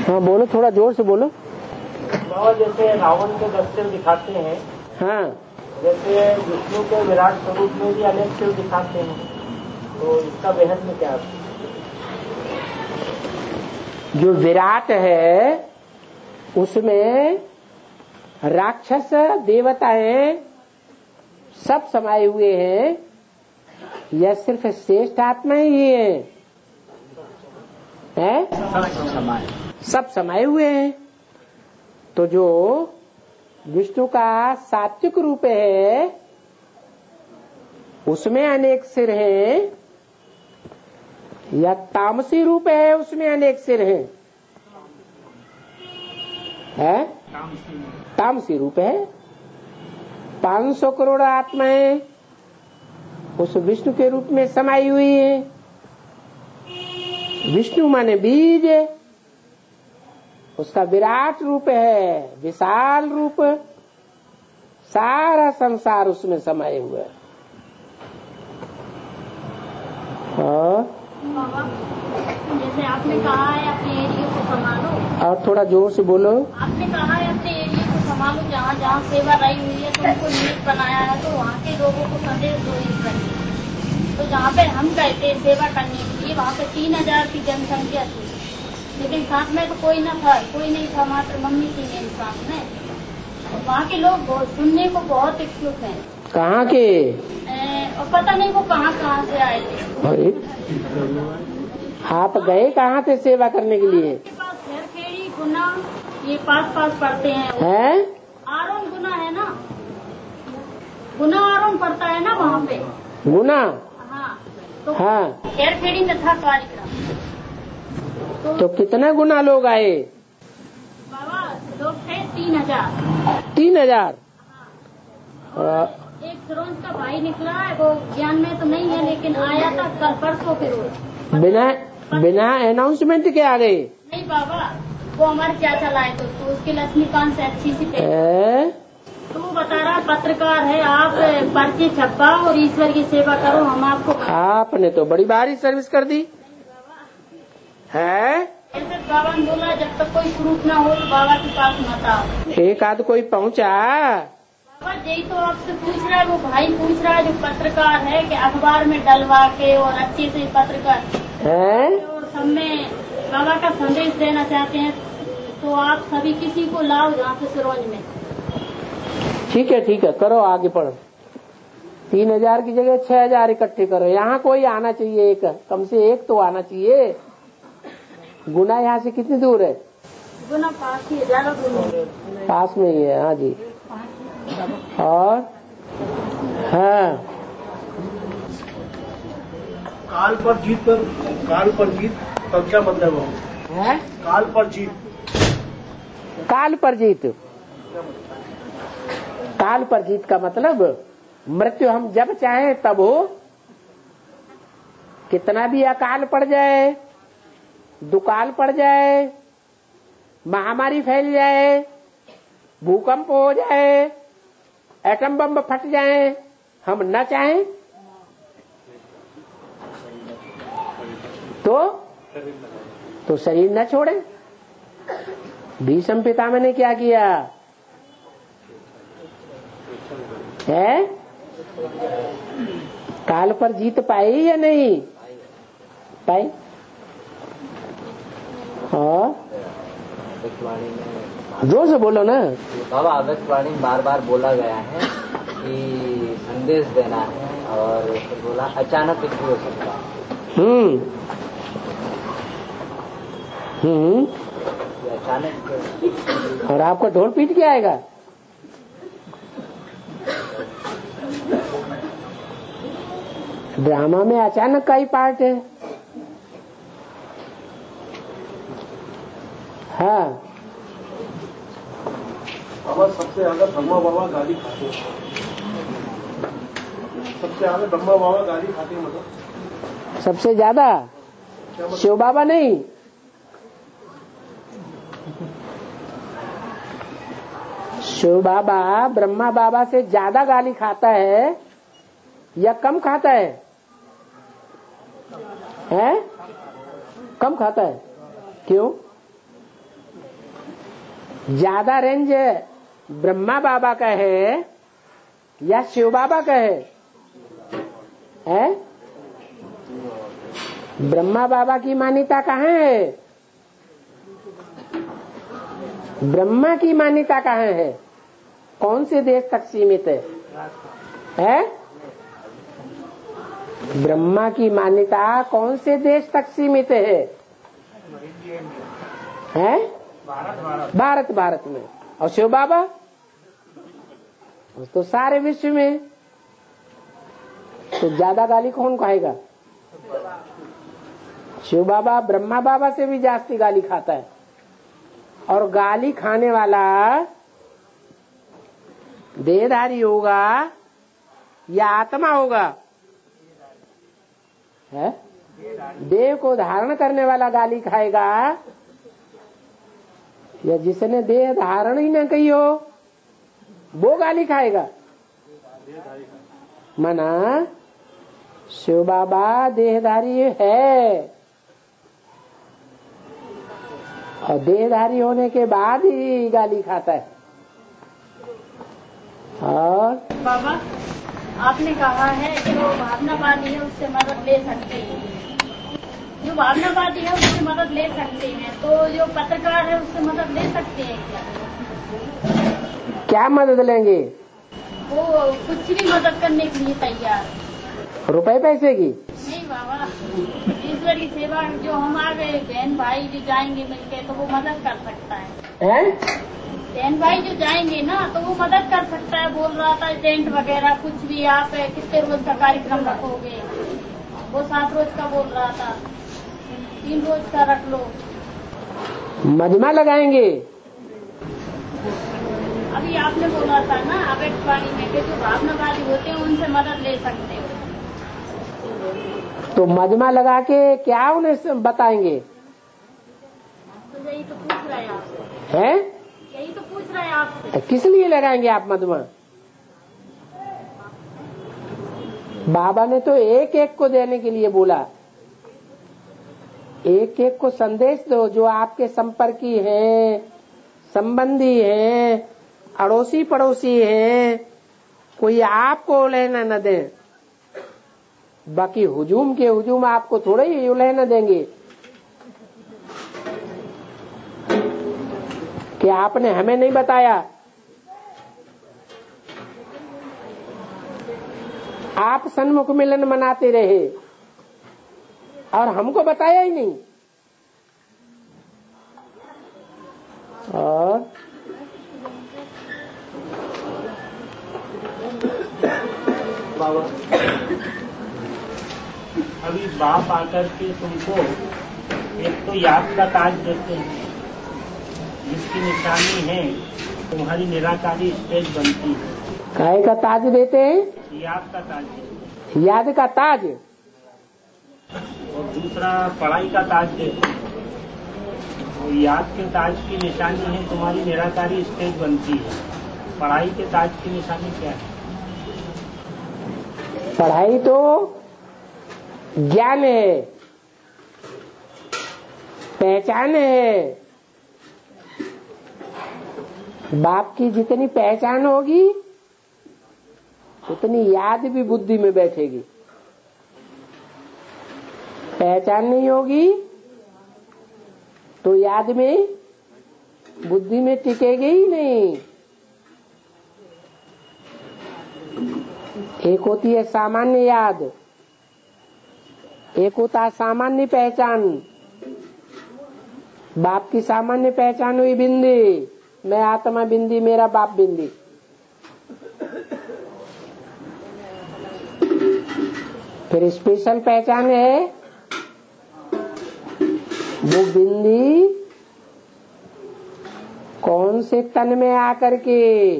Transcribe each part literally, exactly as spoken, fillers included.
हाँ बोलो, थोड़ा जोर से बोलो। बाबा जैसे रावण के दस सिर दिखाते हैं, हाँ, जैसे विष्णु के विराट स्वरूप में भी अनेक सिर दिखाते हैं, तो इसका बेहद में क्या? जो विराट है उसमें राक्षस देवताएं सब समाये हुए हैं या सिर्फ श्रेष्ठ आत्मा ही है? हैं? सब समाये हुए हैं। तो जो विष्णु का सात्विक रूप है उसमें अनेक सिर हैं या तामसी रूप है उसमें अनेक सिर हैं? है? तामसी रूप है। पांच सौ करोड़ आत्माएं उस विष्णु के रूप में समाई हुई है। विष्णु माने बीज, उसका विराट रूप है, विशाल रूप, सारा संसार उसमें समाये हुए है। जैसे आपने कहा है अपने एरिया को संभालो, और थोड़ा जोर से बोलो। आपने कहा है अपने एरिया को संभालो, जहाँ जहाँ सेवा रही हुई है तो उनको नीट बनाया है, तो वहाँ के लोगों को संदेश दो इस करके। तो जहाँ पे हम गए थे सेवा करने के लिए, वहाँ पे तीन हजार की जनसंख्या थी, लेकिन साथ में तो कोई न था, कोई नहीं था, मात्र मम्मी थी मेरे साथ में। वहाँ के लोग सुनने को बहुत इच्छुक हैं। कहाँ के? और पता नहीं वो कहाँ कहाँ से आए थे। आप गए कहाँ थे सेवा करने के लिए? के पास खेड़ी गुना ये पास पास पड़ते हैं। हैं? आरोन गुना है ना, गुना आरोन पड़ता है ना वहाँ पे। गुना? हाँ, तो हाँ, खेड़ी में था कार्यक्रम। तो, तो कितना गुना लोग आए? बाबा लोग थे तीन हजार। तीन हजार? हाँ। एक फिरोज का भाई निकला है, वो ज्ञान में तो नहीं है, लेकिन आया था कल परसों फिरोज। बिना बिना अनाउंसमेंट के आ गए? नहीं बाबा, वो हमारे चाचा लाए तो, तो उसके लक्ष्मीकांत से अच्छी सी तो वो बता रहा पत्रकार है, आप पर्चे छपाओ और ईश्वर की सेवा करो, हम आपको। आपने तो बड़ी भारी सर्विस कर दी है। ऐसे बाबा ने बोला जब तक कोई प्रूफ ना हो तो बाबा के पास मत आओ। एक आध कोई पहुँचा? बाबा यही तो आपसे पूछ रहा है, वो भाई पूछ रहा है जो पत्रकार है कि अखबार में डलवा के और अच्छे से पत्रकार है और सब में बाबा का संदेश देना चाहते हैं, तो आप सभी किसी को लाओ जहाँ से सिरोंज में। ठीक है ठीक है, करो आगे बढ़ो। तीन हजार की जगह छह हजार इकट्ठे करो। यहाँ कोई आना चाहिए, एक कम से एक तो आना चाहिए। गुना यहाँ से कितनी दूर है? गुना पास ही है, ज्यादा दूर पास में ही है। हाँ जी। और हाँ, काल पर जीत पर काल पर जीत का क्या मतलब है? काल पर जीत, काल पर जीत, काल पर जीत का मतलब मृत्यु हम जब चाहें तब हो। कितना भी अकाल पड़ जाए, दुकाल पड़ जाए, महामारी फैल जाए, भूकंप हो जाए, एटम बम फट जाए, हम न चाहें तो तो शरीर न छोड़े। भीष्म पितामह ने क्या किया है? काल पर जीत पाई या नहीं पाई? हाँ, जोर से बोलो ना बाबा। आकाशवाणी में बार बार बोला गया है कि संदेश देना है, और फिर बोला अचानक कुछ भी हो सकता है। हम्म हम्म अचानक। और आपका ढोल पीट के आएगा। ड्रामा में अचानक का ही पार्ट है। हाँ, बाबा सबसे ज्यादा ब्रह्मा बाबा गाली खाते हैं, सबसे ज्यादा ब्रह्मा बाबा गाली खाते हैं। मतलब सबसे ज्यादा शिव बाबा नहीं, शिव बाबा ब्रह्मा बाबा से ज्यादा गाली खाता है या कम खाता है? हैं? कम खाता है। क्यों? ज्यादा रेंज ब्रह्मा बाबा का है या शिव बाबा का है? है? ब्रह्मा बाबा की मान्यता कहाँ है? ब्रह्मा की मान्यता कहाँ है? कौन से देश तक सीमित है? है? ब्रह्मा की मान्यता कौन से देश तक सीमित है? है? भारत भारत में। और शिव बाबा तो सारे विश्व में। तो ज्यादा गाली कौन खाएगा? शिव बाबा ब्रह्मा बाबा से भी जास्ती गाली खाता है। और गाली खाने वाला देहधारी होगा या आत्मा होगा? है? देह को धारण करने वाला गाली खाएगा या जिसने देह धारण ही न की हो वो गाली खाएगा? मना शिव बाबा देहधारी है और देहधारी होने के बाद ही गाली खाता है। और बाबा आपने कहा है जो भावनावादी है उससे मदद ले सकते हैं, जो भावनावादी है उससे मदद ले सकते हैं, तो जो पत्रकार है उससे मदद ले सकते हैं क्या? क्या मदद लेंगे? वो कुछ भी मदद करने के लिए तैयार। रुपए पैसे की? नहीं बाबा, ईश्वरी सेवा जो हमारे बहन भाई जो जाएंगे मिलके तो वो मदद कर सकता है। हैं? बहन भाई जो जाएंगे ना तो वो मदद कर सकता है। बोल रहा था टेंट वगैरह कुछ भी आप कितने रोज का कार्यक्रम रखोगे? वो सात रोज का बोल रहा था, तीन रोज का रख लो। मजमा लगाएंगे? अभी आपने बोला था ना आवेशवाणी में कि जो भावनावादी होते हैं उनसे मदद ले सकते हो। तो मजमा लगा के क्या उन्हें बताएंगे? तो यही तो पूछ रहे हैं आपसे। हैं? यही तो पूछ रहे हैं आपसे। किस लिए लगाएंगे आप मजमा? बाबा ने तो एक एक को देने के लिए बोला। एक एक को संदेश दो जो आपके संपर्की हैं, संबंधी हैं, अड़ोसी पड़ोसी हैं, कोई आपको लेना न दे। बाकी हुजूम के हुजूम आपको थोड़े ही लेना देंगे कि आपने हमें नहीं बताया। आप सन्मुख मिलन मनाते रहे और हमको बताया ही नहीं। और बाबा अभी बाप आकर के तुमको एक तो याद का ताज देते हैं जिसकी निशानी है तुम्हारी निराकारी स्टेज बनती है। काय का ताज देते हैं? याद का ताज देते याद का ताज। और दूसरा पढ़ाई का ताज देते हैं। और याद के ताज की निशानी है तुम्हारी निराकारी स्टेज बनती है। पढ़ाई के ताज की निशानी क्या है? पढ़ाई तो ज्ञान है, पहचान है। बाप की जितनी पहचान होगी उतनी याद भी बुद्धि में बैठेगी। पहचान नहीं होगी तो याद में बुद्धि में टिकेगी ही नहीं। एक होती है सामान्य याद, एक होता है सामान्य पहचान। बाप की सामान्य पहचान हुई बिंदी, मैं आत्मा बिंदी, मेरा बाप बिंदी। फिर स्पेशल पहचान है वो बिंदी कौन से तन में आकर के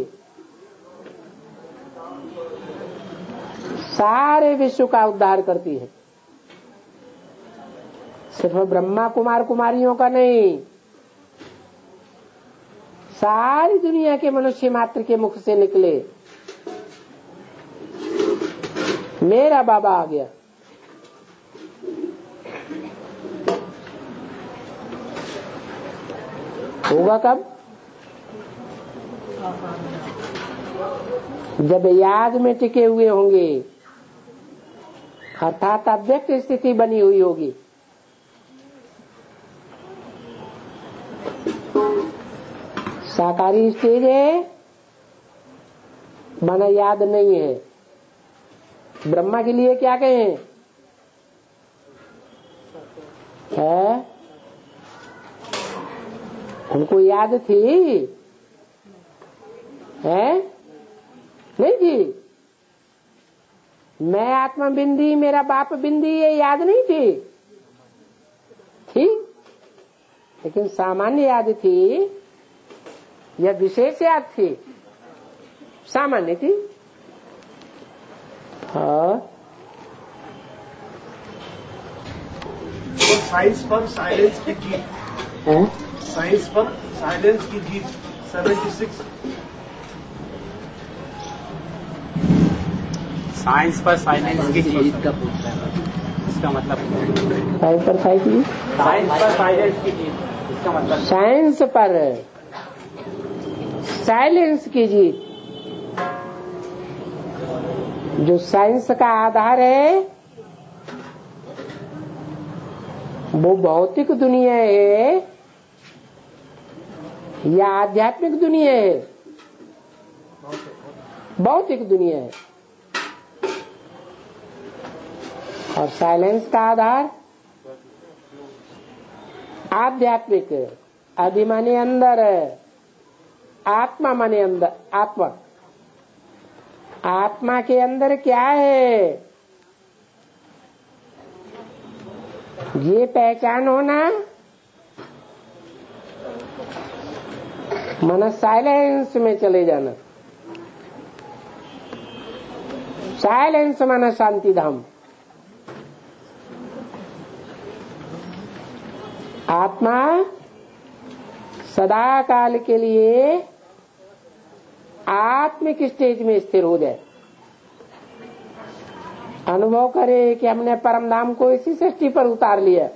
सारे विश्व का उद्धार करती है। सिर्फ ब्रह्मा कुमार कुमारियों का नहीं, सारी दुनिया के मनुष्य मात्र के मुख से निकले मेरा बाबा आ गया। होगा कब? जब याद में टिके हुए होंगे, अर्थात अव्यक्त स्थिति बनी हुई होगी। साकारी स्टेज है, माना याद नहीं है। ब्रह्मा के लिए क्या कहें? है? उनको याद थी है? नहीं थी? मैं आत्मा बिंदी, मेरा बाप बिंदी, ये याद नहीं थी? थी, लेकिन सामान्य याद थी या विशेष याद थी? सामान्य थी। हाँ, तो साइंस पर साइलेंस की जीत, साइंस पर साइलेंस की जीत सेवेंटी सिक्स। साइंस पर साइलेंस की जीत का पूछता है, इसका मतलब साइंस पर साइंस की साइंस पर साइलेंस की जीत, इसका मतलब साइंस पर साइलेंस की जीत। जो साइंस का आधार है वो भौतिक दुनिया है या आध्यात्मिक दुनिया है? भौतिक दुनिया है। और साइलेंस का आधार आध्यात्मिक, अभिमानी अंदर, आत्मा माने अंदर, आत्मा। आत्मा के अंदर क्या है ये पहचान होना, मन साइलेंस में चले जाना। साइलेंस माना शांति धाम। आत्मा सदा काल के लिए आत्मिक स्टेज में स्थिर हो जाए, अनुभव करे कि हमने परम धाम को इसी सृष्टि पर उतार लिया।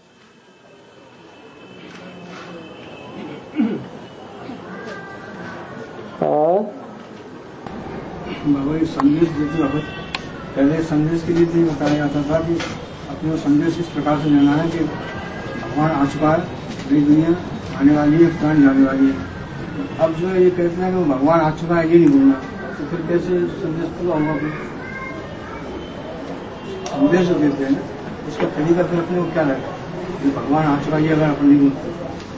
और बाबा ये संदेश देते वक्त पहले संदेश के लिए भी बताया जाता था कि अपने संदेश इस प्रकार से लेना है कि भगवान आ चुका है, नई दुनिया आने वाली है, प्राण जाने वाली है। अब जो ये कहते हैं कि भगवान आ चुका है, ये नहीं बोलना, तो फिर कैसे संदेश पूरा होगा? फिर संदेश जो देते हैं उसका तरीका फिर अपने को क्या लगता है कि भगवान आ चुका है, ये अगर अपन नहीं बोलते।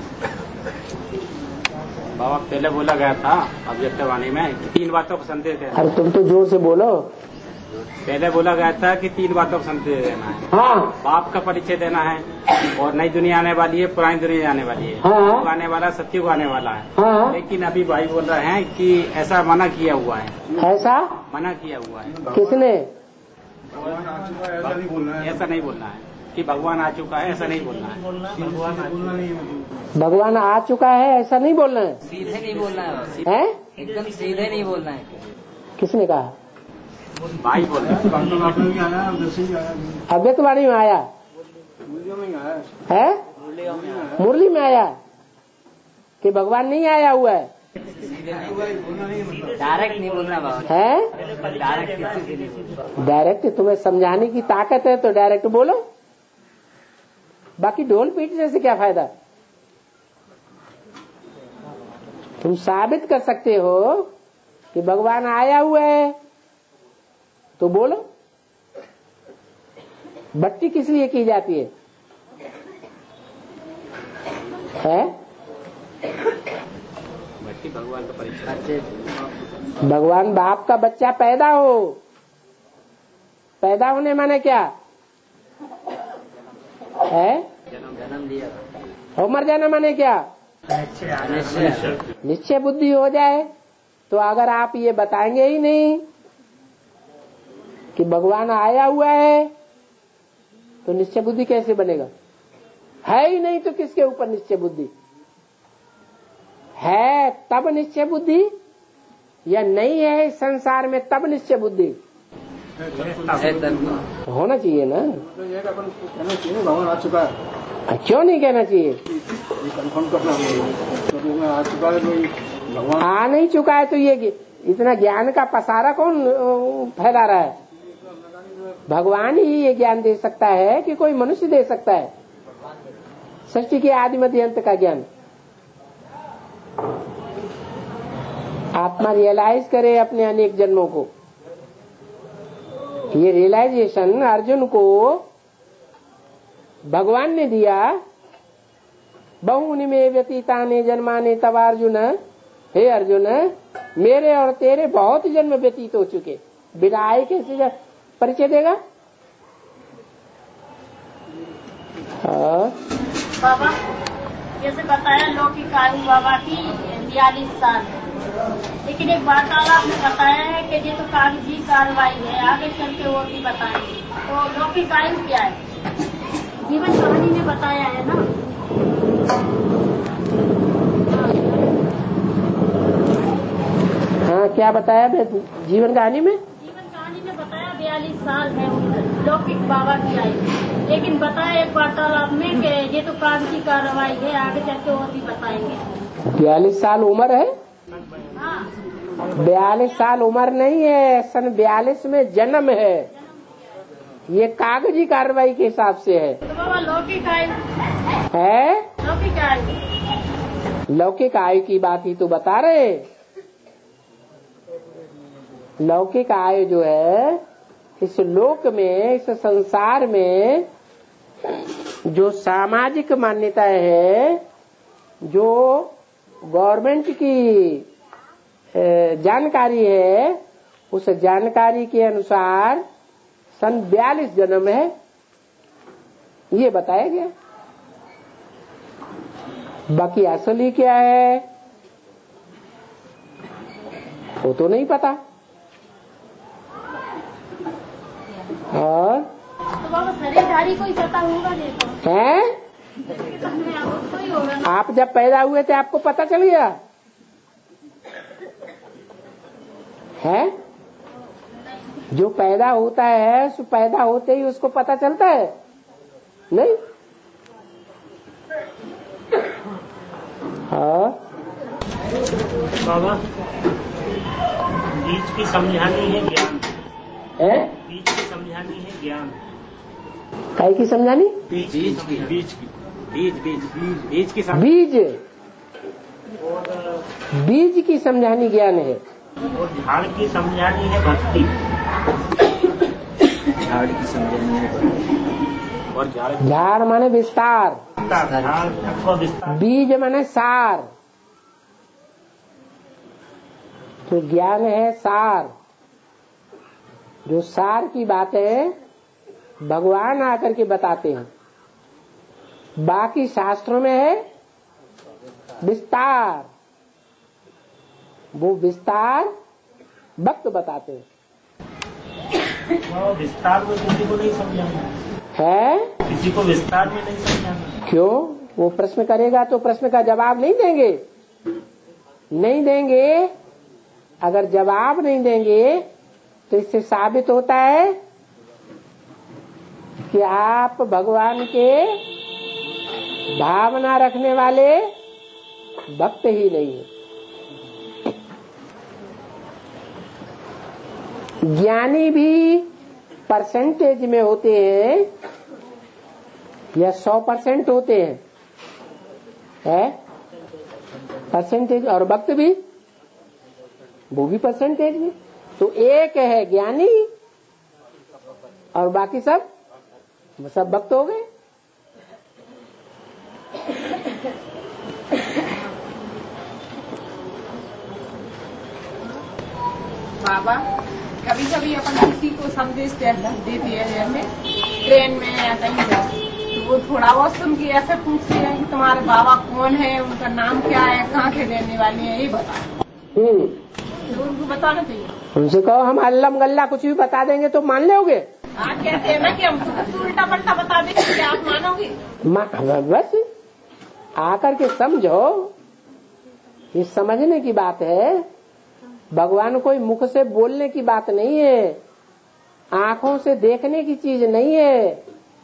बाबा पहले बोला गया था अव्यक्त वाणी में तीन बातों को संदेश देना। अरे तुम तो जोर से बोलो। पहले बोला गया था कि तीन बातों को संदेश देना है। हाँ, बाप का परिचय देना है, और नई दुनिया आने वाली है, पुरानी दुनिया आने वाली है। हाँ, आने वाला सत्युग आने वाला है। हाँ, लेकिन अभी भाई बोल रहे हैं कि ऐसा मना किया हुआ है। ऐसा मना किया हुआ है किसने? भगवान आ चुका है ऐसा नहीं बोलना है, ऐसा नहीं बोलना है कि भगवान आ चुका है, ऐसा नहीं बोलना है। बोलना नहीं है। भगवान आ चुका है ऐसा नहीं बोलना है। सीधे नहीं बोलना है, हैं? एकदम सीधे नहीं बोलना है। किसने कहा? भाई बोल रहे हैं। बात आपने भी आया, वैसे ही आया, अव्यक्त वाणी में आया वीडियो में ही आया है, मुरली में आया कि भगवान नहीं आया हुआ है? डायरेक्ट नहीं बोलना बाबा है? डायरेक्ट किसी से नहीं बोलना। डायरेक्ट तुम्हें समझाने की ताकत है तो डायरेक्ट बोलो, बाकी ढोल पीटने से क्या फायदा? तुम साबित कर सकते हो कि भगवान आया हुआ है तो बोलो। भक्ति किस लिए की जाती है? है? भक्ति भगवान का परिचय। भगवान बाप का बच्चा पैदा हो, पैदा होने माने क्या है? जन्म दिया और मर जाना माने क्या? निश्चय बुद्धि हो जाए। तो अगर आप ये बताएंगे ही नहीं कि भगवान आया हुआ है तो निश्चय बुद्धि कैसे बनेगा? है ही नहीं तो किसके ऊपर निश्चय बुद्धि है? तब निश्चय बुद्धि, या नहीं है इस संसार में तब निश्चय बुद्धि होना चाहिए ना? तो ये अपन कहना चाहिए भगवान आ चुका है, क्यों नहीं कहना चाहिए? कंफर्म करना है। तो आ चुका है, कोई आ नहीं चुका है तो ये इतना ज्ञान का पसारा कौन फैला रहा है? भगवान ही ये ज्ञान दे सकता है कि कोई मनुष्य दे सकता है? सृष्टि के आदि मध्य अंत का ज्ञान। आत्मा रियलाइज करे अपने अनेक जन्मों को। ये रियलाइजेशन अर्जुन को भगवान ने दिया। बहुनि में व्यतीताने जन्माने तब अर्जुन, हे अर्जुन मेरे और तेरे बहुत जन्म व्यतीत हो चुके, बिना आए कैसे परिचय देगा? हाँ बाबा जैसे बताया लौकिक आयु बाबा की बयालीस साल, लेकिन एक वार्तालाप में बताया है कि ये तो कागजी कार्रवाई है, आगे चल के वो भी बताएंगे। तो लौकिक आयु क्या है? जीवन कहानी में बताया है ना। हाँ क्या बताया जीवन कहानी में? जीवन कहानी में बताया बयालीस साल है लौकिक बाबा की आयु, लेकिन बताया एक वार्तालाप में कि ये तो कागजी कार्रवाई है, आगे चल के और भी बताएंगे। बयालीस साल उम्र है? हाँ बयालीस साल उम्र नहीं है, सन बयालीस में जन्म है। ये कागजी कार्रवाई के हिसाब से है। तो बाबा लौकिक आयु है? लौकिक आयु लौकिक आयु की बात ही तो बता रहे। लौकिक आयु जो है इस लोक में, इस संसार में जो सामाजिक मान्यता है, जो गवर्नमेंट की जानकारी है, उस जानकारी के अनुसार सन बयालीस जन्म है, ये बताया गया। बाकी असली क्या है वो तो नहीं पता। और तो बाबा शरीरधारी कोई पता होगा देखो है? कोई होगा। आप जब पैदा हुए थे आपको पता चल गया है? जो पैदा होता है सो पैदा होते ही उसको पता चलता है नहीं? हाँ बाबा बीज की समझानी है ज्ञान है? बीज की समझानी है ज्ञान। काय की समझानी? बीज बीज की बीज की बीज बीज बीज बीज की बीज और बीज की समझानी ज्ञान है। और झाड़ की समझानी है भक्ति। झाड़ की समझानी है भक्ति। और झाड़ झाड़ माने विस्तार, झाड़ अथवा विस्तार। बीज माने सार। तो ज्ञान है सार। जो सार की बातें भगवान आकर के बताते हैं, बाकी शास्त्रों में है विस्तार। वो विस्तार भक्त बताते हैं। विस्तार में किसी को नहीं समझाना है? किसी को विस्तार में नहीं समझाना। क्यों? वो प्रश्न करेगा तो प्रश्न का जवाब नहीं देंगे? नहीं देंगे। अगर जवाब नहीं देंगे तो इससे साबित होता है कि आप भगवान के भावना रखने वाले भक्त ही नहीं है। ज्ञानी भी परसेंटेज में होते हैं या सौ परसेंट होते हैं, है परसेंटेज, और भक्त भी वो भी परसेंटेज में। तो एक है ज्ञानी और बाकी सब सब भक्त हो गए। बाबा कभी कभी अपन किसी को संदेश देते हैं, जैसे ट्रेन में या कहीं जाते, तो वो थोड़ा बहुत सुन के ऐसे पूछते हैं कि तुम्हारे बाबा कौन है, उनका नाम क्या है, कहाँ के रहने वाले हैं, ये बताओ। तो उनको बताना चाहिए। उनसे कहो हम अल्लम गल्ला कुछ भी बता देंगे तो मान लोगे? आप कहते हैं ना कि हम तो उल्टा पल्टा बता देंगे, क्या आप मानोगे? बस आकर के समझो। ये समझने की बात है। भगवान कोई मुख से बोलने की बात नहीं है, आंखों से देखने की चीज नहीं है।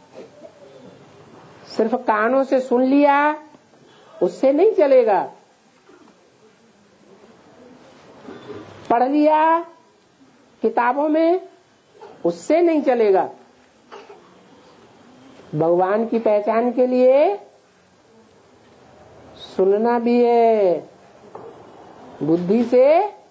सिर्फ कानों से सुन लिया उससे नहीं चलेगा। पढ़ लिया किताबों में, उससे नहीं चलेगा। भगवान की पहचान के लिए सुनना भी है, बुद्धि से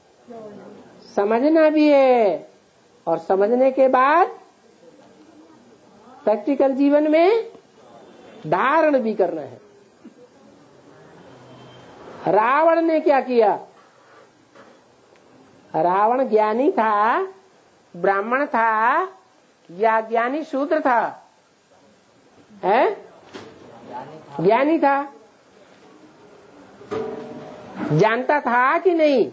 समझना भी है, और समझने के बाद प्रैक्टिकल जीवन में धारण भी करना है। रावण ने क्या किया? रावण ज्ञानी था, ब्राह्मण था या ज्ञानी शूद्र था? है? ज्ञानी था। जानता था कि नहीं?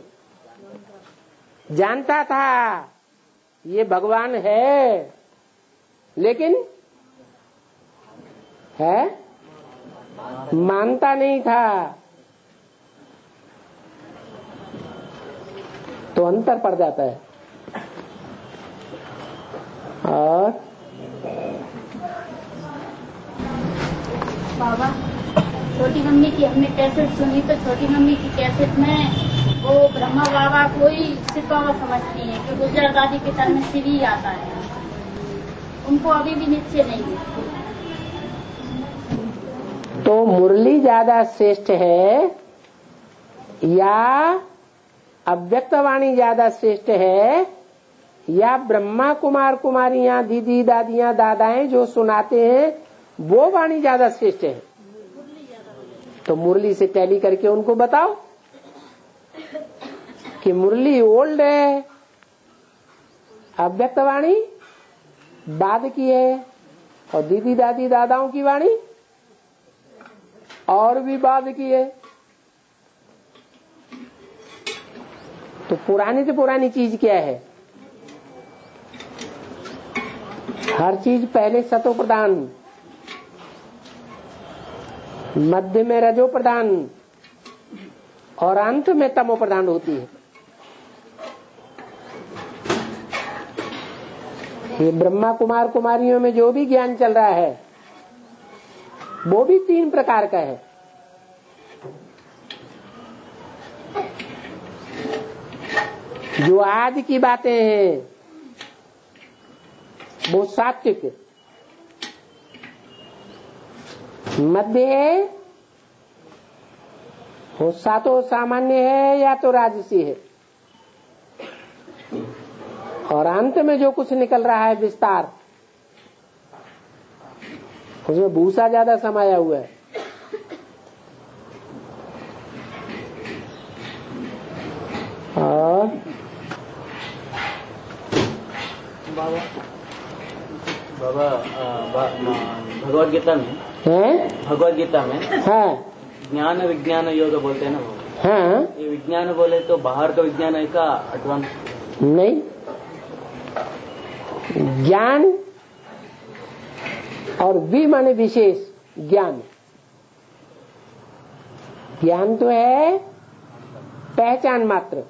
जानता था ये भगवान है, लेकिन है मानता नहीं था। तो अंतर पड़ जाता है। और बाबा, छोटी मम्मी की हमने कैसेट सुनी, तो छोटी मम्मी की कैसेट में वो ब्रह्मा बाबा को ही शिव बाबा समझती है कि गुजर दादी के तन में शिव ही आता है। उनको अभी भी निश्चय नहीं है। तो मुरली ज्यादा श्रेष्ठ है या अव्यक्त वाणी ज्यादा श्रेष्ठ है, या ब्रह्मा कुमार कुमारियां, दीदी दादियां दादाएं जो सुनाते हैं वो वाणी ज्यादा श्रेष्ठ है? तो मुरली से टैली करके उनको बताओ कि मुरली ओल्ड है, अव्यक्त वाणी बाद की है, और दीदी दादी दादाओं की वाणी और भी बाद की है। तो पुरानी से पुरानी चीज क्या है? हर चीज पहले सतो प्रधान, मध्य में रजो प्रधान और अंत में तमो प्रधान होती है। ये ब्रह्मा कुमार कुमारियों में जो भी ज्ञान चल रहा है वो भी तीन प्रकार का है। जो आज की बातें हैं वो सात्विक, मध्य है, वो सातो सामान्य है या तो राजसी है, और अंत में जो कुछ निकल रहा है विस्तार, उसमें भूसा ज्यादा समाया हुआ है। और बाबा बाबा भगवत गीता में है, भगवत गीता में हाँ ज्ञान विज्ञान योग बोलते हैं ना वो। हाँ, ये विज्ञान बोले तो बाहर का विज्ञान है का एडवांस? नहीं, ज्ञान और वि माने विशेष ज्ञान। ज्ञान तो है पहचान मात्र,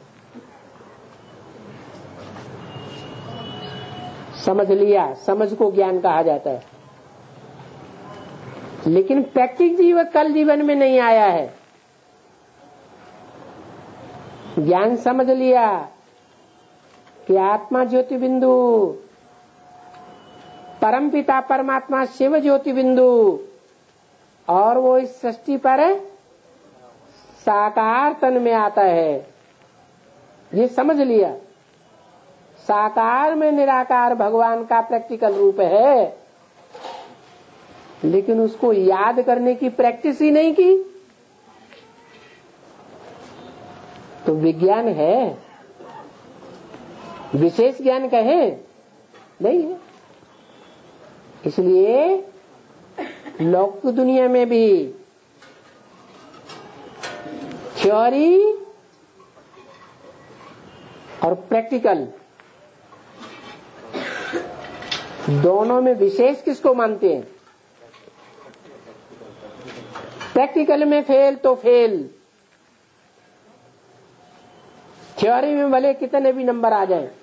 समझ लिया, समझ को ज्ञान कहा जाता है। लेकिन प्रैक्टिक जीवन कल जीवन में नहीं आया है। ज्ञान समझ लिया कि आत्मा ज्योति बिंदु, परम पिता परमात्मा शिव ज्योति बिंदु, और वो इस सृष्टि पर साकार तन में आता है, ये समझ लिया। साकार में निराकार भगवान का प्रैक्टिकल रूप है, लेकिन उसको याद करने की प्रैक्टिस ही नहीं की। तो विज्ञान है, विशेष ज्ञान कहे नहीं है। इसलिए लौकिक दुनिया में भी थ्योरी और प्रैक्टिकल दोनों में विशेष किसको मानते हैं? प्रैक्टिकल में फेल तो फेल, थ्योरी में भले कितने भी नंबर आ जाएं।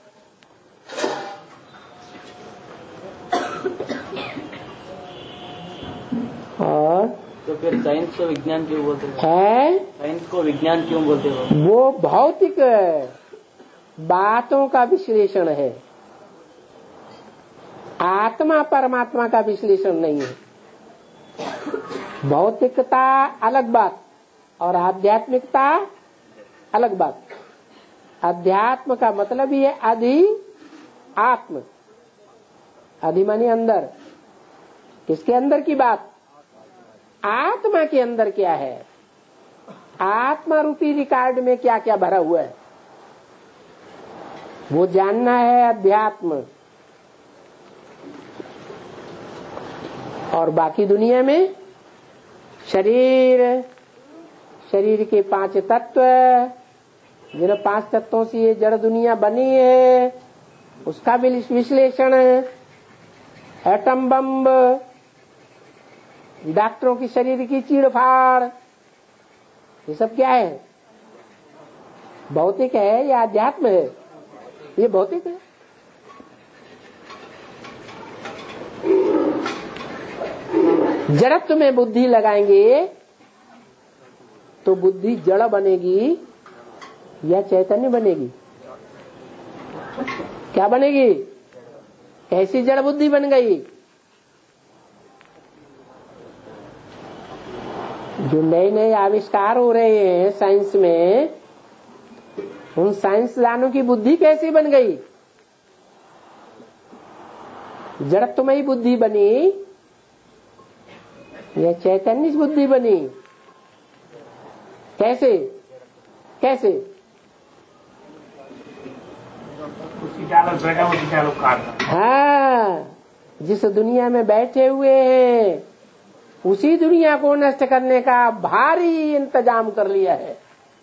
और तो फिर साइंस को विज्ञान क्यों बोलते है? साइंस को विज्ञान क्यों बोलते हो? वो भौतिक बातों का विश्लेषण है, आत्मा परमात्मा का विश्लेषण नहीं है। भौतिकता अलग बात और आध्यात्मिकता अलग बात। अध्यात्म का मतलब ही है अधि आत्म। अधि माने अंदर। किसके अंदर की बात? आत्मा के अंदर क्या है, आत्मा रूपी रिकॉर्ड में क्या क्या भरा हुआ है, वो जानना है अध्यात्म। और बाकी दुनिया में शरीर, शरीर के पांच तत्व, जिन पांच तत्वों से ये जड़ दुनिया बनी है, उसका भी विश्लेषण, एटम बम, डॉक्टरों की शरीर की चीड़फाड़, ये सब क्या है? भौतिक है या अध्यात्म है? ये भौतिक है। जड़त्व में बुद्धि लगाएंगे तो बुद्धि जड़ बनेगी या चैतन्य बनेगी? क्या बनेगी? कैसी जड़ बुद्धि बन गई? जो नए नए आविष्कार हो रहे हैं साइंस में, उन साइंसदानों की बुद्धि कैसी बन गई? जड़त्वमयी बुद्धि बनी या चैतन्य बुद्धि बनी? कैसे कैसे? हाँ, जिस दुनिया में बैठे हुए हैं उसी दुनिया को नष्ट करने का भारी इंतजाम कर लिया है।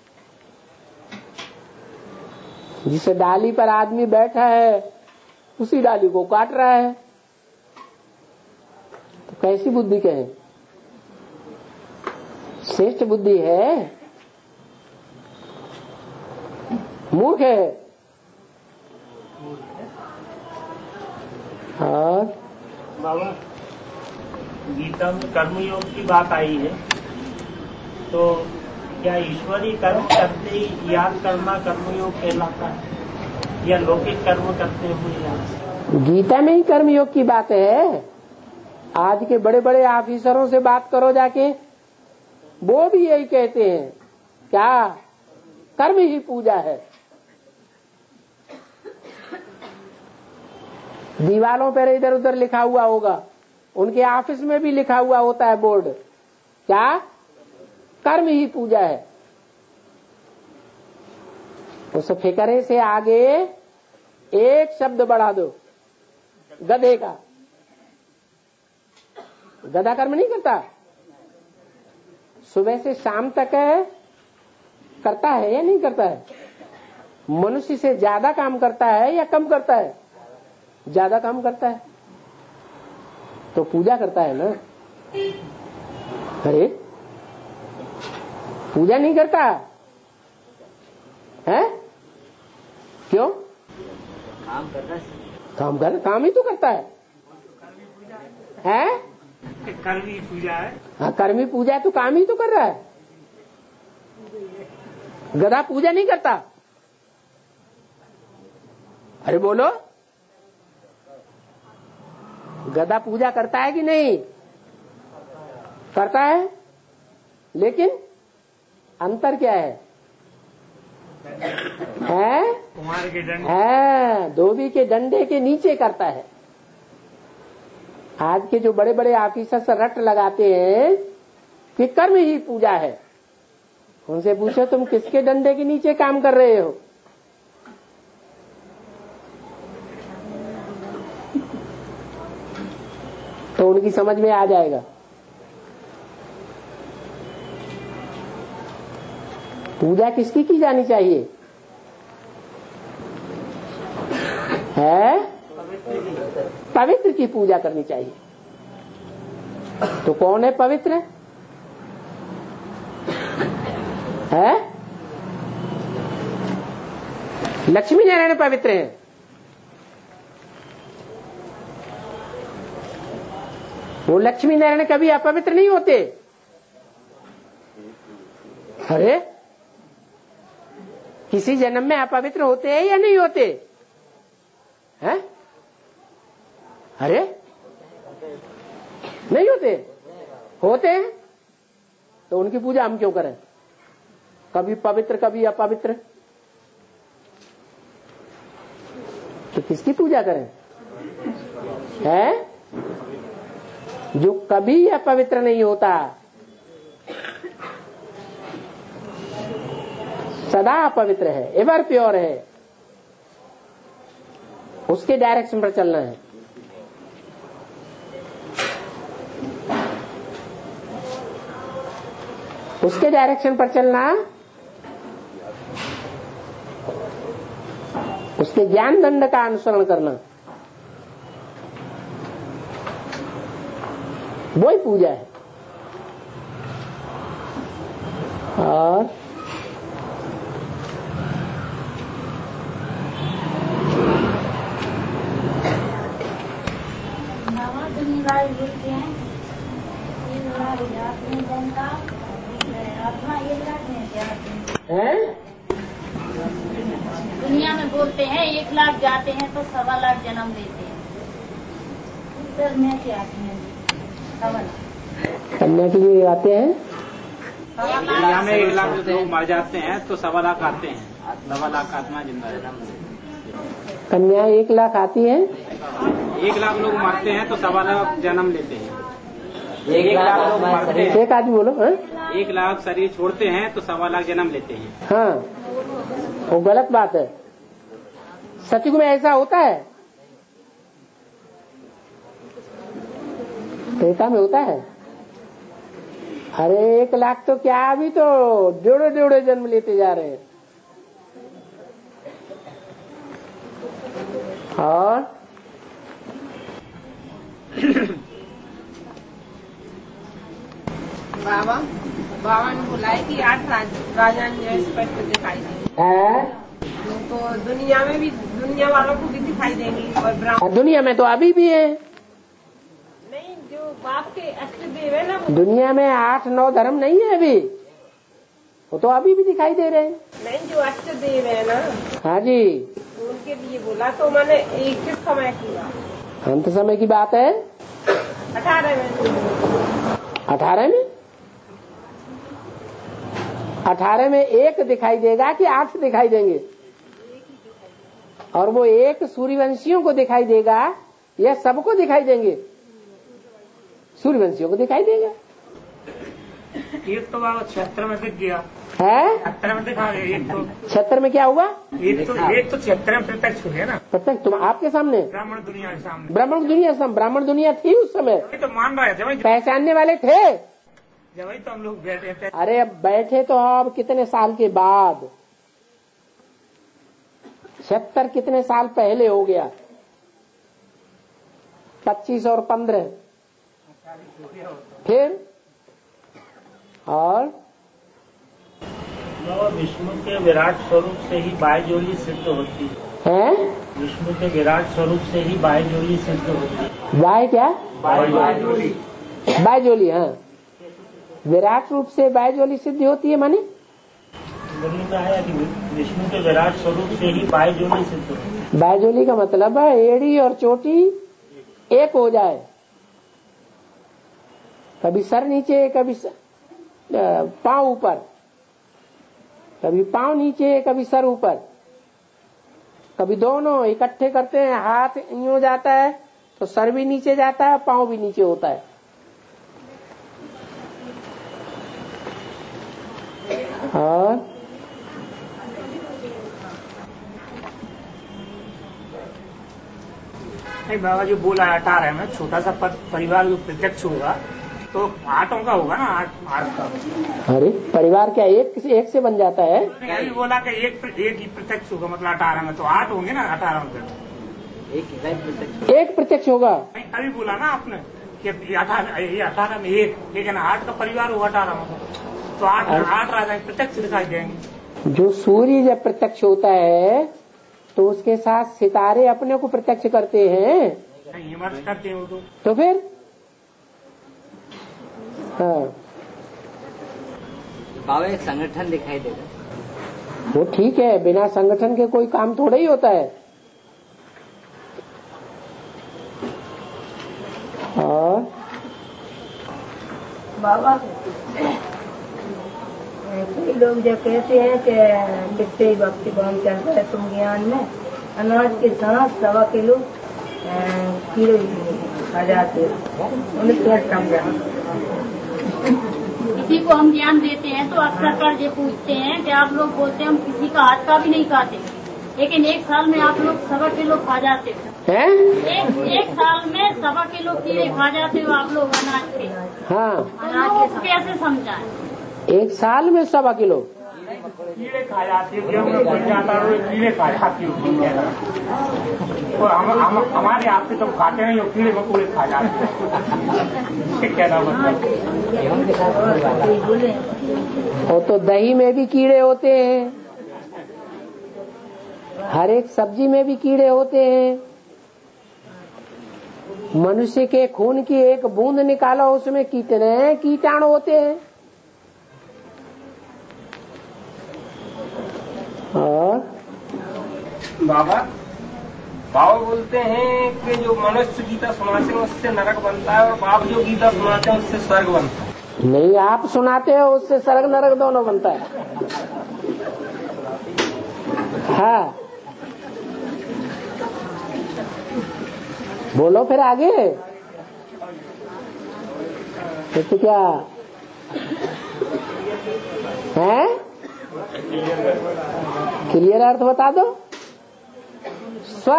जिस डाली पर आदमी बैठा है उसी डाली को काट रहा है। तो कैसी बुद्धि कहें? श्रेष्ठ बुद्धि है, मूर्ख है। और बाबा, गीता में कर्मयोग की बात आई है, तो क्या ईश्वरीय कर्म करते ही याद करना कर्मयोग कहलाता है या लौकिक कर्म करते हुए याद? गीता में ही कर्मयोग की बात है। आज के बड़े बड़े ऑफिसरों से बात करो जाके, वो भी यही कहते हैं, क्या कर्म ही पूजा है। दीवालों पर इधर उधर लिखा हुआ होगा, उनके ऑफिस में भी लिखा हुआ होता है बोर्ड, क्या कर्म ही पूजा है। उस फिक्रे से आगे एक शब्द बढ़ा दो, गधे का। गधा कर्म नहीं करता, सुबह से शाम तक है, करता है या नहीं करता है? मनुष्य से ज्यादा काम करता है या कम करता है? ज्यादा काम करता है, तो पूजा करता है ना। अरे पूजा नहीं करता है? क्यों? काम करना है। काम कर काम ही तो करता है, हैं? कर्मी पूजा है। हाँ, कर्मी पूजा है तो काम ही तो कर रहा है। गधा पूजा नहीं करता। अरे बोलो, गधा पूजा करता है कि नहीं? करता है, लेकिन अंतर क्या है? है कुम्हार के डंडे, है धोबी के डंडे के नीचे करता है। आज के जो बड़े बड़े ऑफिसर रट लगाते हैं कि कर्म ही पूजा है, उनसे पूछो तुम किसके डंडे के नीचे काम कर रहे हो? तो उनकी समझ में आ जाएगा। पूजा किसकी की जानी चाहिए? है पवित्र की पूजा करनी चाहिए। तो कौन है पवित्र? है लक्ष्मी नारायण पवित्र हैं। वो लक्ष्मी नारायण कभी अपवित्र नहीं होते। अरे किसी जन्म में अपवित्र होते हैं या नहीं होते हैं? अरे नहीं होते, होते हैं। तो उनकी पूजा हम क्यों करें? कभी पवित्र कभी अपवित्र, तो किसकी पूजा करें? है जो कभी अपवित्र नहीं होता, सदा अपवित्र है, एवर प्योर है, उसके डायरेक्शन पर चलना है। उसके डायरेक्शन पर चलना, उसके ज्ञान दंड का अनुसरण करना, वही पूजा है। और है? दुनिया में बोलते हैं एक लाख जाते हैं तो सवा लाख जन्म लेते हैं। कन्या के आते हैं, सवा लाख कन्या के लिए आते हैं। दुनिया में एक लाख लोग मर जाते हैं तो सवा लाख आते हैं, सवा लाख आत्मा जिंदा है। कन्या एक लाख आती है, एक लाख लोग मरते हैं तो सवा लाख जन्म लेते हैं। एक लाख लोग मरते हैं, एक आदमी बोलो। है? एक लाख शरीर छोड़ते हैं तो सवा लाख जन्म लेते हैं। हाँ, वो गलत बात है। सतयुग में ऐसा होता है? त्रेता में होता है? अरे एक लाख तो क्या, अभी तो जोड़े जोड़े जन्म लेते जा रहे हैं। और बाबा बाबा ने बोला है कि आठ राजा जो स्पष्ट दिखाई देंगे। है? तो दुनिया में भी दुनिया वालों को भी दिखाई देंगी और ब्राह्मण। दुनिया में तो अभी भी है। नहीं, जो बाप के अष्ट देव है ना, वो दुनिया में आठ नौ धर्म नहीं है अभी, वो तो अभी भी दिखाई दे रहे हैं। नहीं, जो अष्ट देव है ना, हाँ जी, तो उनके लिए बोला। तो मैंने एक किस समय की बात, अंत समय की बात है। अठारह में अठारह में अठारह में एक दिखाई देगा कि आठ दिखाई देंगे? और वो एक सूर्यवंशियों को दिखाई देगा या सबको दिखाई देंगे? सूर्यवंशियों को दिखाई देगा। एक तो बाबा छिहत्तर में दिख गया है? छिहत्तर में दिखा गया। एक तो छिहत्तर में क्या हुआ? एक तो एक तो छिहत्तर में प्रत्यक्ष हो गया ना, प्रत्यक्ष तुम आपके सामने, ब्राह्मण दुनिया के सामने। ब्राह्मण दुनिया सामने, ब्राह्मण दुनिया थी उस समय, अभी तो मान रहा है जब वही- पहचानने वाले थे। जब वही तो हम लोग बैठे थे। अरे अब बैठे तो अब कितने साल के बाद, छिहत्तर कितने साल पहले हो गया, पच्चीस और पंद्रह, फिर और बाबा विष्णु के विराट स्वरूप से ही बायजोली सिद्ध होती है। है? विष्णु के विराट स्वरूप से ही बायजोली सिद्ध होती है। बाय क्या? बायजोली बायजोली। हाँ, विराट रूप से बायजोली सिद्धि होती है। माने बोलने में आया कि विष्णु के विराट स्वरूप से ही बायजोली सिद्ध होती है। बायजोली का मतलब है एड़ी और चोटी एक हो जाए, कभी सर नीचे, कभी पांव ऊपर, कभी पांव नीचे, कभी सर ऊपर, कभी दोनों इकट्ठे करते हैं। हाथ यूं जाता है तो सर भी नीचे जाता है, पांव भी नीचे होता है। और नहीं बाबा जो बोला अठारह में छोटा सा परिवार जो प्रत्यक्ष होगा तो आठों का होगा ना, आठ आठ का। अरे परिवार क्या एक से एक से बन जाता है? अभी बोला कि एक एक ही प्रत्यक्ष होगा, मतलब अठारह में तो आठ होंगे ना, अठारह में एक एक प्रत्यक्ष होगा। नहीं, अभी बोला ना आपने कि अठारह ये अठारह में एक, लेकिन आठ का परिवार होगा अठारह में, तो आठ आठ राजा प्रत्यक्ष दिखाई देंगे। जो सूर्य जब प्रत्यक्ष होता है तो उसके साथ सितारे अपने को प्रत्यक्ष करते हैं। नहीं विमर्श करते हैं वो तो। तो फिर हाँ, बाबा एक संगठन दिखाई देगा। वो ठीक है, बिना संगठन के कोई काम थोड़ा ही होता है। और बाबा कई लोग जो कहते हैं कि कितने भक्ति भाव चलता है तुम ज्ञान में, अनाज के साथ सवा किलो किलो खा जाते हो, उन्हें क्या समझा। किसी को हम ज्ञान देते हैं तो अक्सर कर ये पूछते हैं कि आप लोग बोलते हैं हम किसी का हाथ का भी नहीं खाते, लेकिन एक साल में आप लोग सवा किलो खा जाते हो। हैं? एक एक साल में सवा किलो कीड़े खा जाते हो आप लोग अनाज के। हाँ, अनाज के कैसे समझाएं? एक साल में सवा किलो कीड़े खा जाती हो, गेहूं में बन जाता है कीड़े खा जाती हो। हम, हम, हमारे हाथ से तुम खाते नहीं हो, कीड़े मकोड़े खा जाते हो। क्या नाम वो तो दही में भी कीड़े होते हैं, हर एक सब्जी में भी कीड़े होते हैं। मनुष्य के खून की एक बूंद निकालो, उसमें कितने कीटाणु होते हैं। और बाबा बाबा बोलते हैं कि जो मनुष्य गीता सुनाते हैं उससे नरक बनता है, और बाप जो गीता सुनाते हैं उससे स्वर्ग बनता है। नहीं, आप सुनाते हो उससे स्वर्ग नरक दोनों बनता है। हाँ, बोलो फिर आगे। तो क्या है? क्लियर अर्थ बता दो। स्व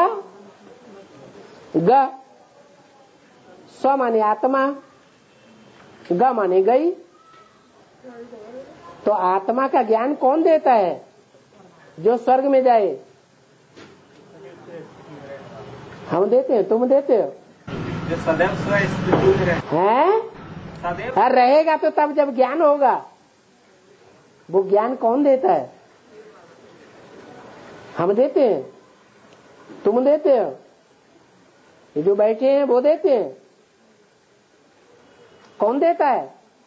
ग, स्व माने आत्मा, ग माने गई। तो आत्मा का ज्ञान कौन देता है जो स्वर्ग में जाए? हम देते हैं, तुम देते हो? जो सदैव स्व स्थिति में रहता है, सदैव और रहेगा तो तब जब ज्ञान होगा। वो ज्ञान कौन देता है? हम देते हैं, तुम देते हो, ये जो बैठे हैं वो देते हैं। कौन देता है?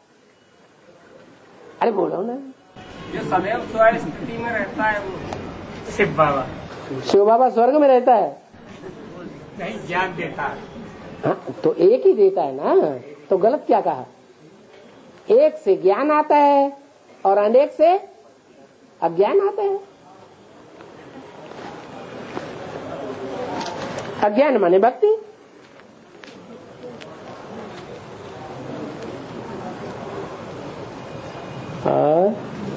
अरे बोलो ना। जो सदैव स्व स्थिति में रहता है वो शिव बाबा। शिव बाबा स्वर्ग में रहता है? नहीं, ज्ञान देता है। हाँ, तो एक ही देता है ना, तो गलत क्या कहा? एक से ज्ञान आता है और अनेक से अज्ञान आता है। अज्ञान माने भक्ति। और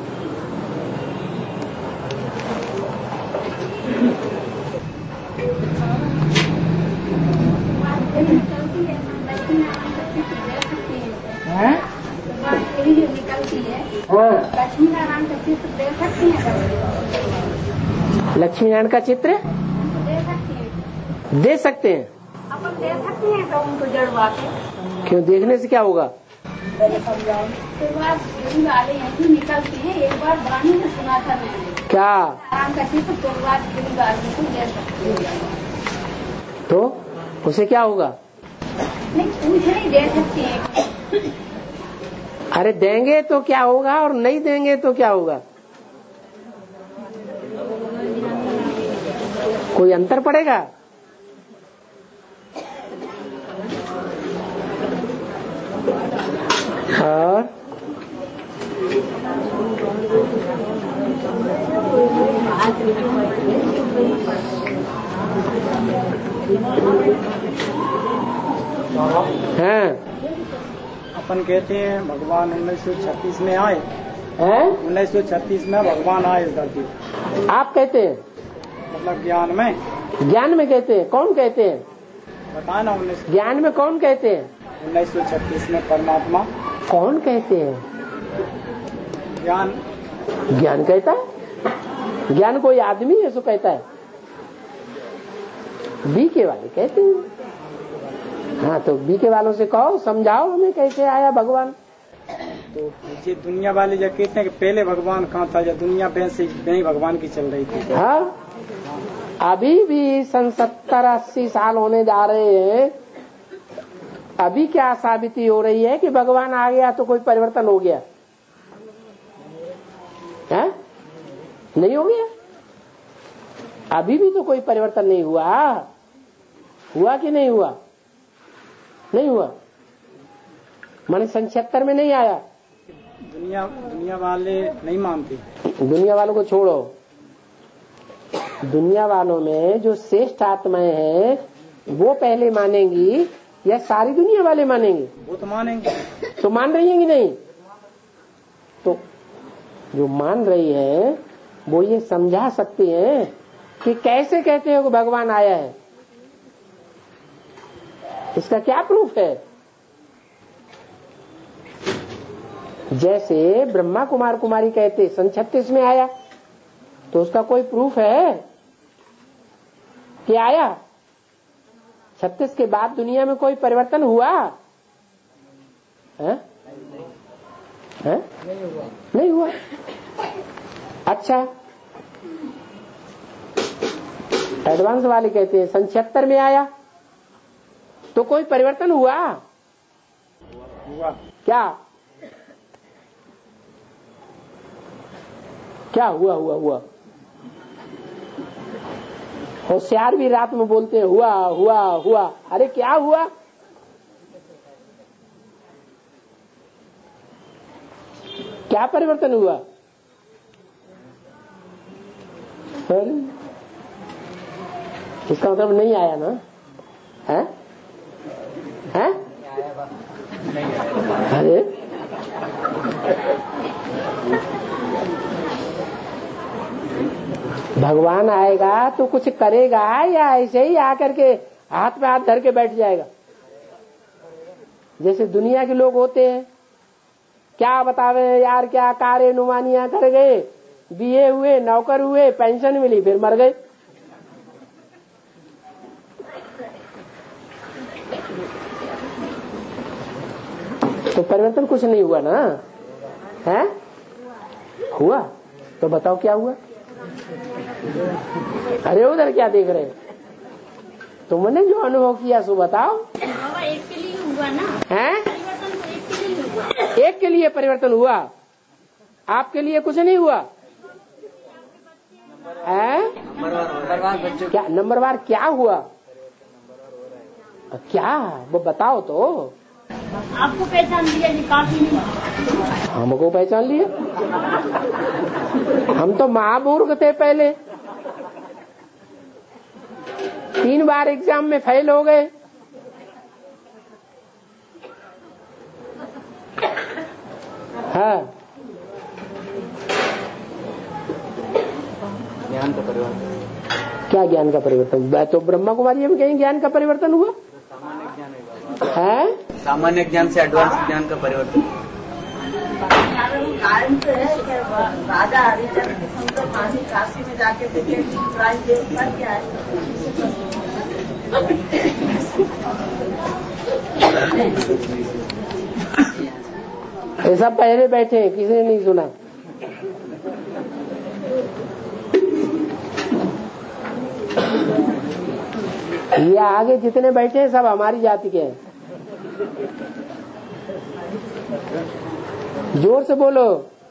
लक्ष्मी नारायण का चित्र दे सकती है? लक्ष्मी नारायण का चित्र दे सकती है? दे सकते हैं। अपन दे सकते हैं तो उनको जड़वा के। क्यों? देखने से क्या होगा? शुरुआत वाले ऐसी निकलती है। एक बार वाणी में सुना था मैंने। क्या? नारायण का चित्र शुरुआत वाले को दे सकती है तो उसे क्या होगा? नहीं, पूछ नहीं, दे सकती है। अरे देंगे तो क्या होगा और नहीं देंगे तो क्या होगा? कोई अंतर पड़ेगा? और हाँ, अपन कहते हैं भगवान उन्नीस सौ छत्तीस में आए, हैं? उन्नीस सौ छत्तीस में भगवान आए इस धरती। आप कहते हैं? मतलब ज्ञान में। ज्ञान में कहते हैं? कौन कहते हैं? बताए ना, उन्नीस ज्ञान में कौन कहते हैं? उन्नीस सौ छत्तीस में परमात्मा। कौन कहते हैं? ज्ञान ज्ञान कहता है। ज्ञान कोई आदमी है सो कहता है? बी के वाले कहते हैं। हाँ, तो बी के वालों से कहो, समझाओ हमें कैसे आया भगवान। तो ये दुनिया वाले जो कहते हैं कि पहले भगवान कहाँ था, या दुनिया वैसे ही भगवान की चल रही थी। हाँ, अभी भी सन सत्तर अस्सी साल होने जा रहे हैं। अभी क्या साबिती हो रही है कि भगवान आ गया तो कोई परिवर्तन हो गया है? नहीं हो गया? अभी भी तो कोई परिवर्तन नहीं हुआ। हुआ कि नहीं हुआ? नहीं हुआ। माने सन छिहत्तर में नहीं आया। दुनिया दुनिया वाले नहीं मानते। दुनिया वालों को छोड़ो, दुनिया वालों में जो श्रेष्ठ आत्माएं हैं वो पहले मानेंगी या सारी दुनिया वाले मानेंगे? वो तो मानेंगे। तो मान रही है कि नहीं? तो जो मान रही है वो ये समझा सकते हैं कि कैसे कहते हो कि भगवान आया है। इसका क्या प्रूफ है? जैसे ब्रह्मा कुमार कुमारी कहते सन छत्तीस में आया, तो उसका कोई प्रूफ है कि आया? छत्तीस के बाद दुनिया में कोई परिवर्तन हुआ है? है? नहीं हुआ। नहीं हुआ। अच्छा, एडवांस वाले कहते हैं सन छिहत्तर में आया, तो कोई परिवर्तन हुआ? हुआ। क्या क्या हुआ? हुआ हुआ होशियार भी रात में बोलते हैं हुआ हुआ हुआ। अरे क्या हुआ? क्या परिवर्तन हुआ? अरे इसका मतलब नहीं आया ना? है? है? अरे भगवान आएगा तो कुछ करेगा या ऐसे ही आकर के हाथ पे हाथ धर के बैठ जाएगा? जैसे दुनिया के लोग होते हैं, क्या बतावे यार, क्या कारे नुमानियां कर गए, बीए हुए, नौकर हुए, पेंशन मिली, फिर मर गए। तो परिवर्तन कुछ नहीं हुआ ना? है? हुआ तो बताओ क्या हुआ? अरे उधर क्या देख रहे? तुमने जो अनुभव किया सो बताओ। बाबा एक के लिए हुआ ना? है? परिवर्तन तो एक के लिए हुआ। एक के लिए परिवर्तन हुआ, आपके लिए कुछ नहीं हुआ है? नंबरवार बच्चों क्या नंबरवार क्या हुआ? क्या वो बताओ तो। आपको पहचान लिया जी, काफी नहीं। हमको पहचान लिया? हम तो महामूर्ख थे पहले, तीन बार एग्जाम में फेल हो गए। हाँ, ज्ञान का परिवर्तन। क्या ज्ञान का परिवर्तन? तो ब्रह्मा कुमारी में कहीं ज्ञान का परिवर्तन हुआ सामान्य ज्ञान है? सामान्य ज्ञान से एडवांस ज्ञान का परिवर्तन। कारण तो है कि राजा हरिचंद्र के संग फांसी काशी में जाके क्या है? ये सब पहले बैठे हैं, किसी ने नहीं सुना। ये आगे जितने बैठे हैं सब हमारी जाति के हैं। जोर से बोलो।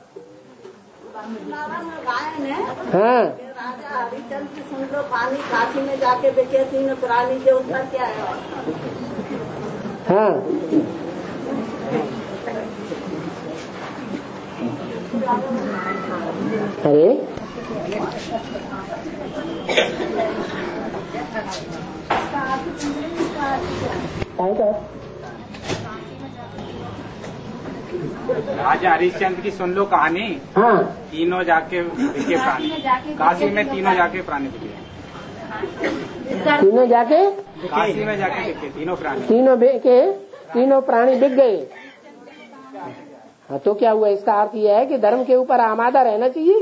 गायन है। हाँ, राजा हरिचंद्र की सुंदर पानी काशी में जाके बेचे तीन पुरानी जो उसका क्या है? हाँ, अरे राजा हरिश्चंद्र की सुन लो कहानी। हाँ, तीनों जाके बिके प्राणी, काशी में तीनों जाके प्राणी बिके। तीनों जाके काशी में जाके बिके तीनों प्राणी। तीनों बिके, तीनों प्राणी बिक गए। हाँ, तो क्या हुआ? इसका अर्थ यह है कि धर्म के ऊपर आमादा रहना चाहिए।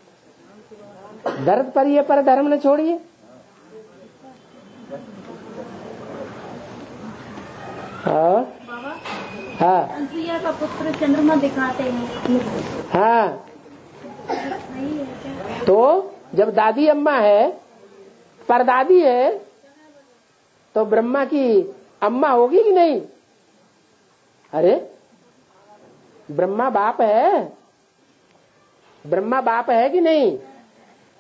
दर्द पर ये पर धर्म न छोड़िए। हाँ हाँ अंसुईया का पुत्र चंद्रमा दिखाते हैं। हाँ, तो जब दादी अम्मा है, परदादी है, तो ब्रह्मा की अम्मा होगी कि नहीं? अरे ब्रह्मा बाप है, ब्रह्मा बाप है कि नहीं?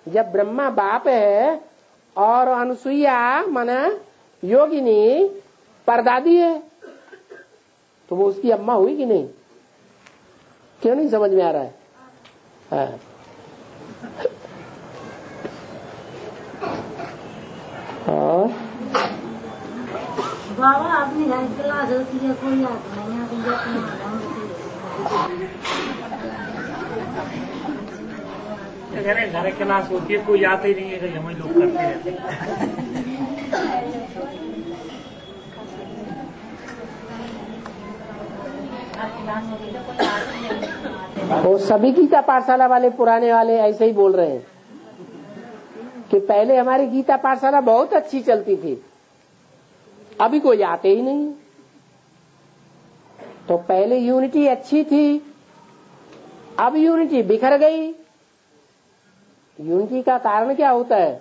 जब ब्रह्मा बाप है और अनुसुईया माना योगिनी परदादी है, तो वो उसकी अम्मा हुई कि नहीं? क्यों नहीं समझ में आ रहा है? हाँ। और बाबा अपनी घर क्लास होती है, कोई याद नहीं है। घर क्लास होती है, कोई याद ही नहीं है, हम लोग करते रहते हैं। और सभी गीता पाठशाला वाले पुराने वाले ऐसे ही बोल रहे हैं कि पहले हमारी गीता पाठशाला बहुत अच्छी चलती थी, अभी कोई आते ही नहीं। तो पहले यूनिटी अच्छी थी, अब यूनिटी बिखर गई। यूनिटी का कारण क्या होता है?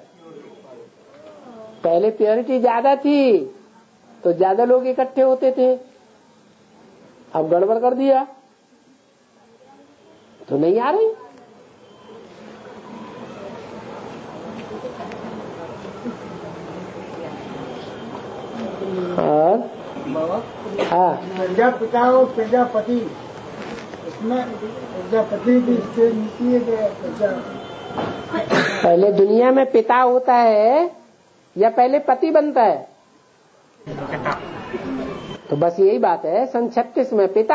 पहले प्योरिटी ज्यादा थी तो ज्यादा लोग इकट्ठे होते थे, अब गड़बड़ कर दिया तो नहीं आ रही। और हाँ, प्रजापिता और प्रजापति, इसमें प्रजापति भी इससे नीति है। प्रजा पहले दुनिया में पिता होता है या पहले पति बनता है? तो बस यही बात है। सन छत्तीस में पिता,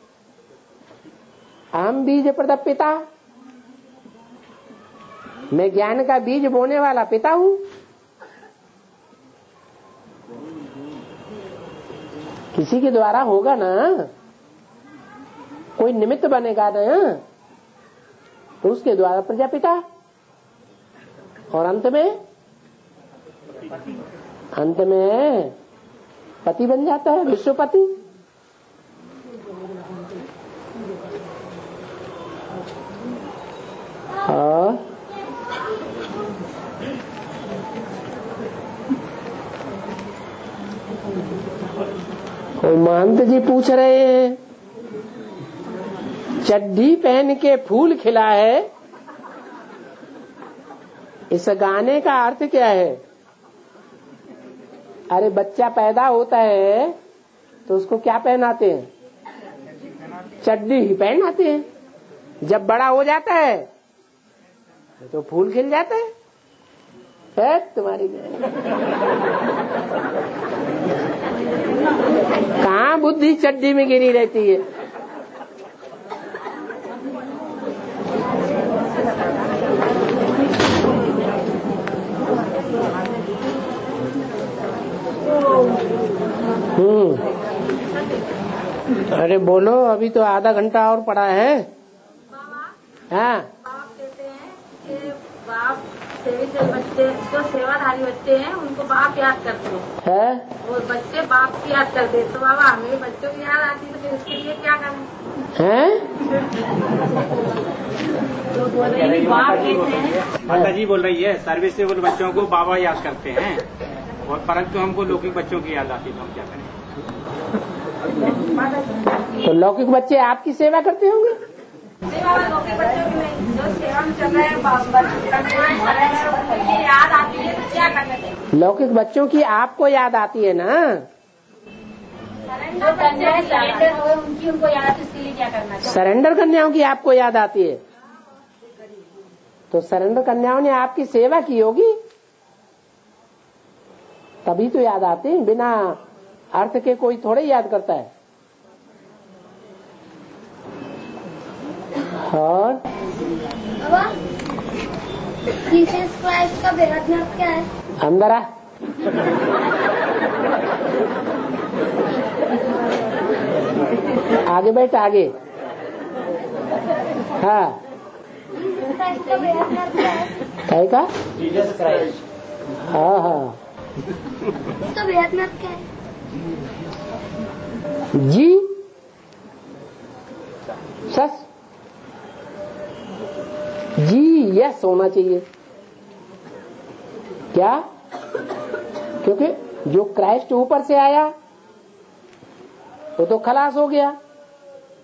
अहम बीज प्रदप पिता, मैं ज्ञान का बीज बोने वाला पिता हूं। किसी के द्वारा होगा ना, कोई निमित्त बनेगा ना, तो उसके द्वारा प्रजापिता, और अंत में अंत में पति बन जाता है, विश्वपति। और कोई महंत जी पूछ रहे हैं, चड्ढी पहन के फूल खिला है, इस गाने का अर्थ क्या है? अरे बच्चा पैदा होता है तो उसको क्या पहनाते हैं? चड्डी ही पहनाते हैं। जब बड़ा हो जाता है तो फूल खिल जाते हैं। है तुम्हारी कहाँ बुद्धि चड्डी में गिरी रहती है? हम्म अरे बोलो, अभी तो आधा घंटा और पड़ा है। हाँ, बाप कहते हैं कि बाप सेवित बच्चे, जो सेवाधारी बच्चे हैं उनको बाप याद करते हैं, है? और बच्चे बाप की याद करते हैं। तो बाबा हमें बच्चों की याद आती है, तो फिर उसके लिए क्या करें? हैं? तो बोल रही है, बाप कहते हैं, माता जी बोल रही है सर्विस से बोल बच्चों को बाबा याद करते हैं, और परंतु हमको लौकिक बच्चों की याद आती है, तो हम क्या करें? तो लौकिक बच्चे आपकी सेवा करते होंगे? नहीं बाबा, लौकिक बच्चों की नहीं, जो सेवा में चल रहे हैं उनकी याद आती है, तो क्या करना चाहिए? लौकिक बच्चों की आपको याद आती है ना? जो कन्याएं सरेंडर हुए उनकी उनको याद आती है, इसके लिए क्या करना चाहिए? सरेंडर कन्याओं की आपको याद आती है, तो सरेंडर कन्याओं ने आपकी सेवा की होगी, तभी तो याद आते हैं। बिना अर्थ के कोई थोड़े याद करता है। और बाबा, जीसस क्राइस्ट का बेहद नाम क्या है? अंदर आ। आगे बैठ, आगे। हाँ, क्राइस्ट का बेहद नाम क्या है? कहे का? Jesus Christ. हाँ हाँ, उसका बेहद नाम क्या है? जी सस जी यस होना चाहिए। क्या? क्योंकि जो क्राइस्ट ऊपर से आया वो तो खलास हो गया,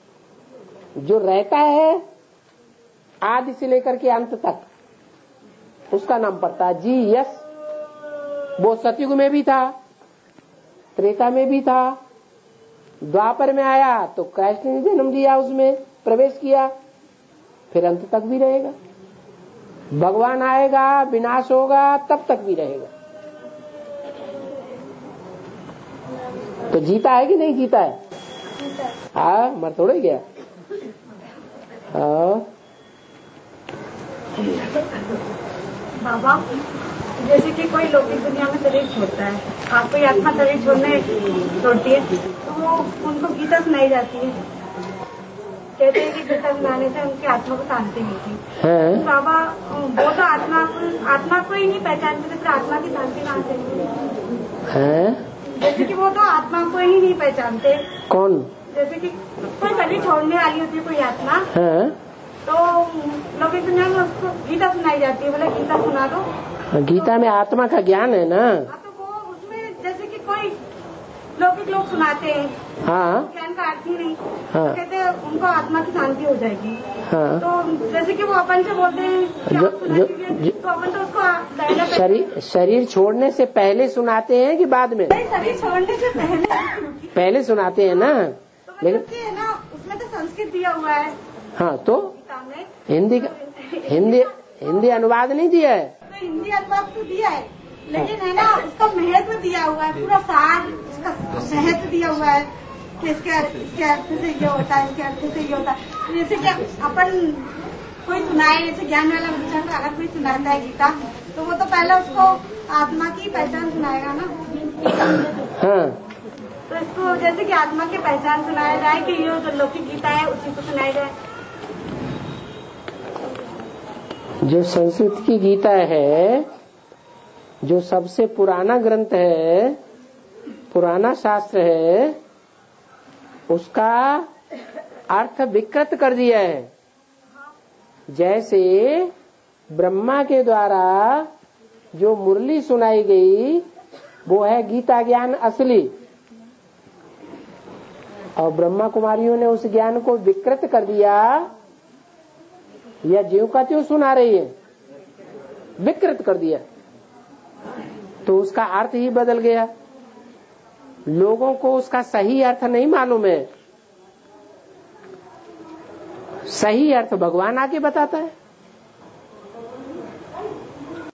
जो रहता है आदि से लेकर के अंत तक उसका नाम पड़ता है जी यस। वो सतयुग में भी था, त्रेता में भी था, द्वापर में आया तो कृष्ण ने जन्म दिया, उसमें प्रवेश किया, फिर अंत तक भी रहेगा। भगवान आएगा, विनाश होगा, तब तक भी रहेगा। तो जीता है कि नहीं जीता है? हाँ, मर थोड़ा गया। हाँ बाबा, जैसे कि कोई लोग इस दुनिया में शरीर छोड़ता है, आप कोई आत्मा शरीर छोड़ने छोड़ती है तो वो उनको गीता सुनाई जाती है। कहते हैं कि गीता सुनाने से उनकी आत्मा को शांति मिलती है। तो बाबा, वो तो आत्मा आत्मा को ही नहीं पहचानते तो फिर आत्मा की शांति कहाँ से है? जैसे कि वो तो आत्मा को ही नहीं पहचानते। कौन? जैसे कि कोई शरीर छोड़ने वाली होती है कोई आत्मा, है? तो लोग इस दुनिया में उसको गीता सुनाई जाती है, बोले गीता सुना दो। गीता में आत्मा का ज्ञान है ना। तो वो उसमें जैसे कि कोई लौकिक लोग सुनाते हैं, हाँ, ज्ञान का अर्थ ही नहीं, हाँ, तो कहते हैं उनको आत्मा की शांति हो जाएगी। हाँ, तो जैसे कि वो अपन से बोलते हैं कि जो, जो, जो, तो अपन तो उसको शरीर शरीर छोड़ने से पहले सुनाते हैं कि बाद में? शरीर छोड़ने से पहले पहले सुनाते हैं ना। तो लेकिन है ना, उसमें तो संस्कृत दिया हुआ है। हाँ, तो हिंदी हिंदी हिंदी अनुवाद नहीं दिया है। तो हिंदी अनुवाद तो दिया है, लेकिन है ना उसका महत्व दिया हुआ है, पूरा सार उसका महत्व दिया हुआ है कि इसके इसके अर्थ से ये होता है, इसके अर्थ से ये होता है। जैसे कि अपन कोई सुनाए, जैसे ज्ञान वाला बच्चा को अगर कोई सुनाता है गीता, तो वो तो पहले उसको आत्मा की पहचान सुनाएगा ना। हाँ, तो इसको जैसे कि आत्मा की पहचान सुनाया जाए कि ये जो लौकिक गीता है उसी को सुनाया जाए। जो संस्कृत की गीता है, जो सबसे पुराना ग्रंथ है, पुराना शास्त्र है, उसका अर्थ विकृत कर दिया है। जैसे ब्रह्मा के द्वारा जो मुरली सुनाई गई वो है गीता ज्ञान असली, और ब्रह्मा कुमारियों ने उस ज्ञान को विकृत कर दिया, या ज्यों का त्यों सुना रही है, विकृत कर दिया, तो उसका अर्थ ही बदल गया। लोगों को उसका सही अर्थ नहीं मालूम है। सही अर्थ भगवान आके बताता है।